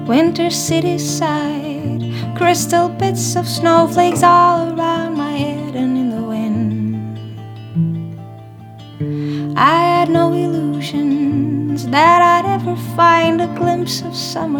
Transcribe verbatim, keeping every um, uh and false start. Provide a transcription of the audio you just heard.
winter city side, crystal bits of snowflakes all around my head and in the wind. I had no illusions that I'd ever find a glimpse of summer